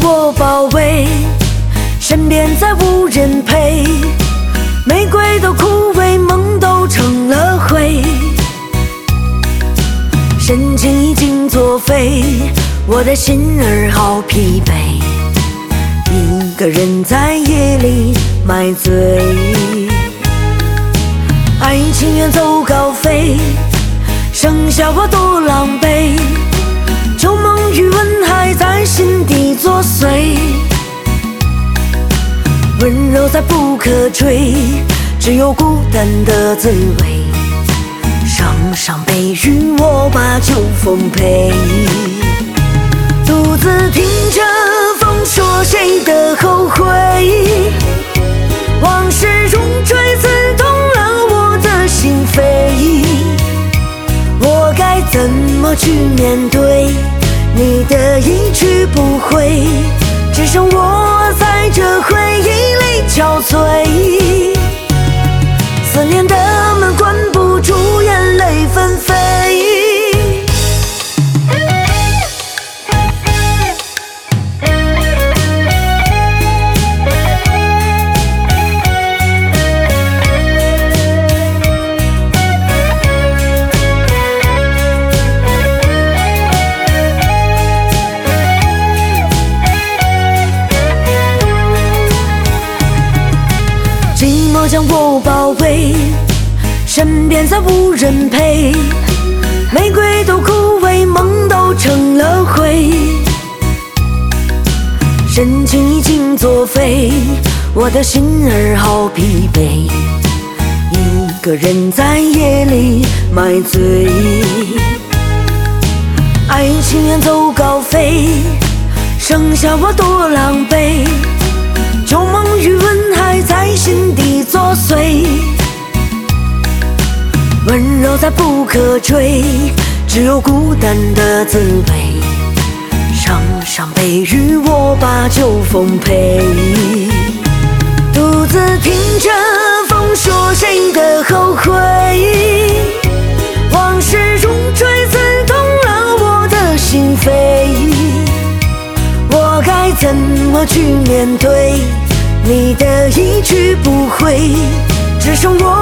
我包围，身边再无人陪，玫瑰都枯萎，梦都成了灰，深情已经作废，我的心儿好疲惫，一个人在夜里买醉，爱情远走高飞，剩下我多狼狈，旧梦余温还在心底作祟，温柔再不可追，只有孤单的滋味，伤悲与我把酒奉陪，独自听着风说谁的后悔，往事如锥刺痛了我的心扉，我该怎么去面对你的一去不回，只剩我在这回忆里憔悴，思念的门关不住，眼泪纷飞，寂寞将我包围，身边再无人陪，玫瑰都枯萎，梦都成了灰，深情已经作废，我的心儿好疲惫，一个人在夜里买醉，爱情远走高飞，剩下我多狼狈，旧梦余温还在心底作祟，温柔再不可追，只有孤单的滋味，伤悲与我把酒奉陪，独自听着风说谁的后悔，往事如锥刺痛了我的心扉，我该怎么去面对你的一去不回，只剩我